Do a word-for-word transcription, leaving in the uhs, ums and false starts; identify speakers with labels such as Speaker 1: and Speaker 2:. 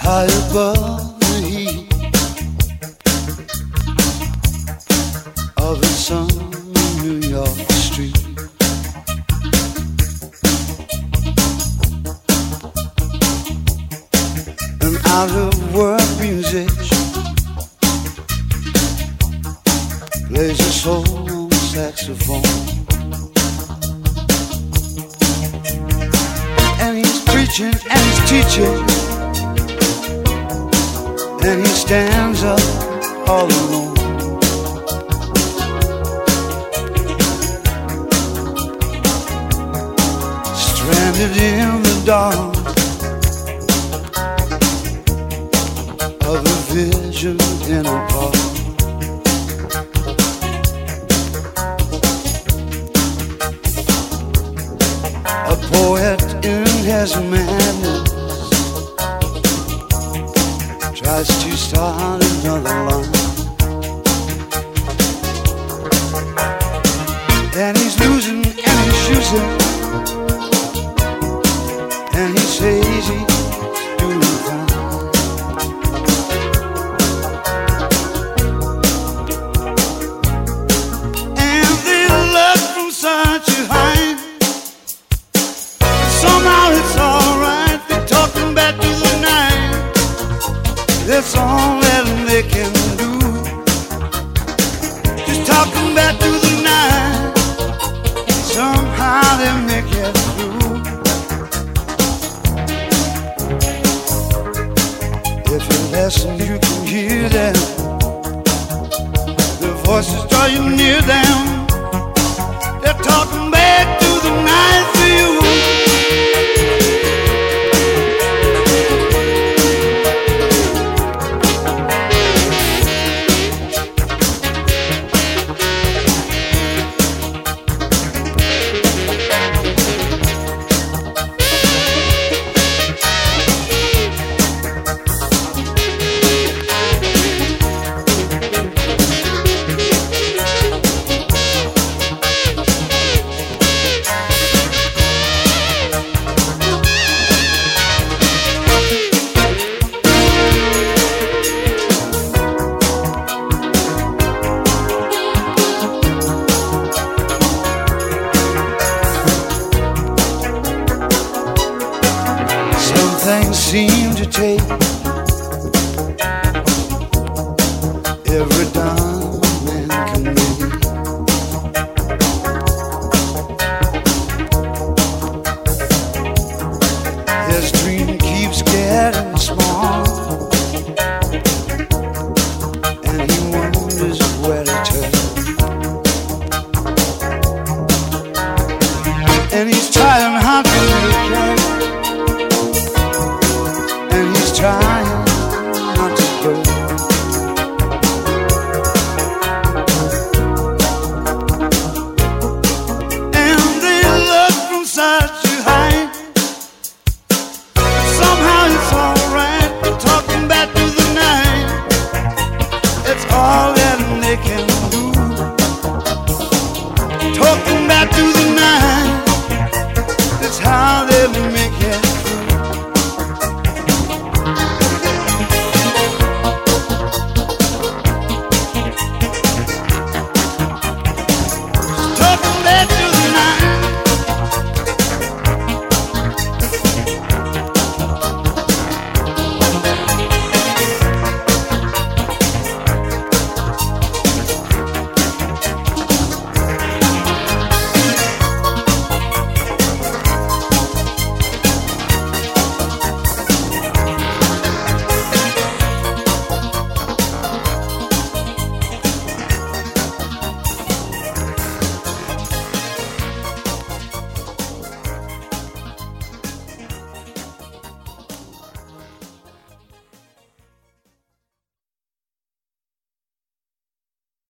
Speaker 1: high above the heat of the sun in New York Street. An out-of-work musician plays a solo saxophone, and he's preaching and he's teaching, and he stands up all alone. Stranded in the dark of a vision in a park. A poet in his madness tries to start another line, and he's losing and he's choosing, and he says he's doing fine. And they look from side to high, somehow it's alright. They're talking back to the night. That's all that they can do. Just talking back to the night. Somehow they make it through. If you listen, you can hear them. The voices draw you near them. They're talking back to the night for you. Things seem to take every dime man can make. His dream keeps getting small, and he wonders where to turn. And he's trying hard to make it, try